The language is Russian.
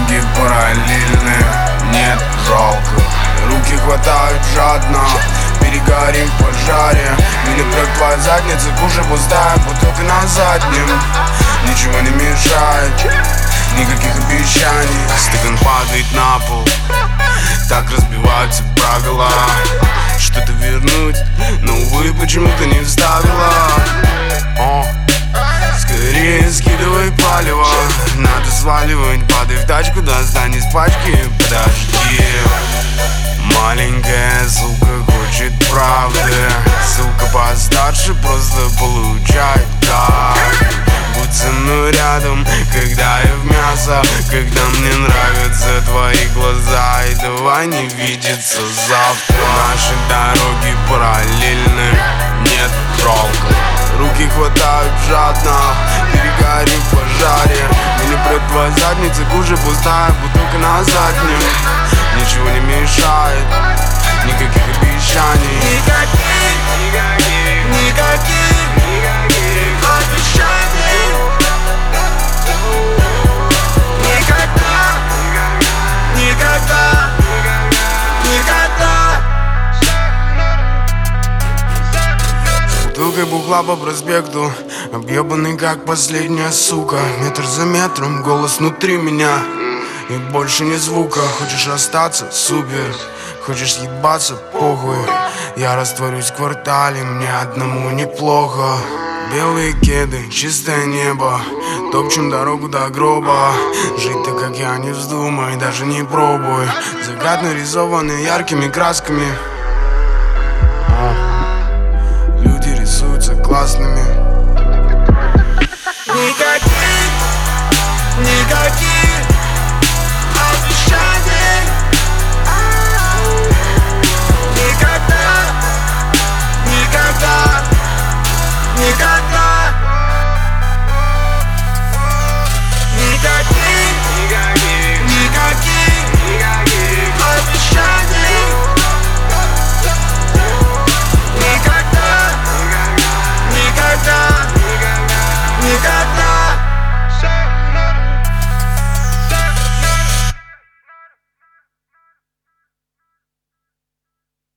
Дороги параллельны, нет жалко. Руки хватают жадно, перегорим в пожаре. Меня прет твоя задница, кушай пустая бутылка на заднем. Ничего не мешает, никаких обещаний. Стакан падает на пол, так разбиваются правила. Что-то вернуть, но увы, почему-то не вставила. Скорее скидывай палево, надо сваливать, падай в тачку, достань из пачки. Подожди, маленькая сука хочет правды. Сука постарше просто получает так. Будь со мной рядом, когда я в мясо, когда мне нравятся твои глаза. И давай не видеться завтра. Наши дороги параллельны, нет жалко. Руки хватают жадно, перегорим в пожаре. Меня прет твоя задница, кушай пустая бутылка на заднем. Ничего не мешает, никаких обещаний. Никаких обещаний. Никогда. С бутылкой бухла по проспекту, объебанный как последняя сука. Метр за метром, голос внутри меня, и больше ни звука. Хочешь остаться? Супер. Хочешь съебаться? Похуй. Я растворюсь в квартале, мне одному неплохо. Белые кеды, чистое небо, топчем дорогу до гроба. Жить так, как я, не вздумай, даже не пробуй. Закат нарисованный яркими красками. Люди рисуются классными.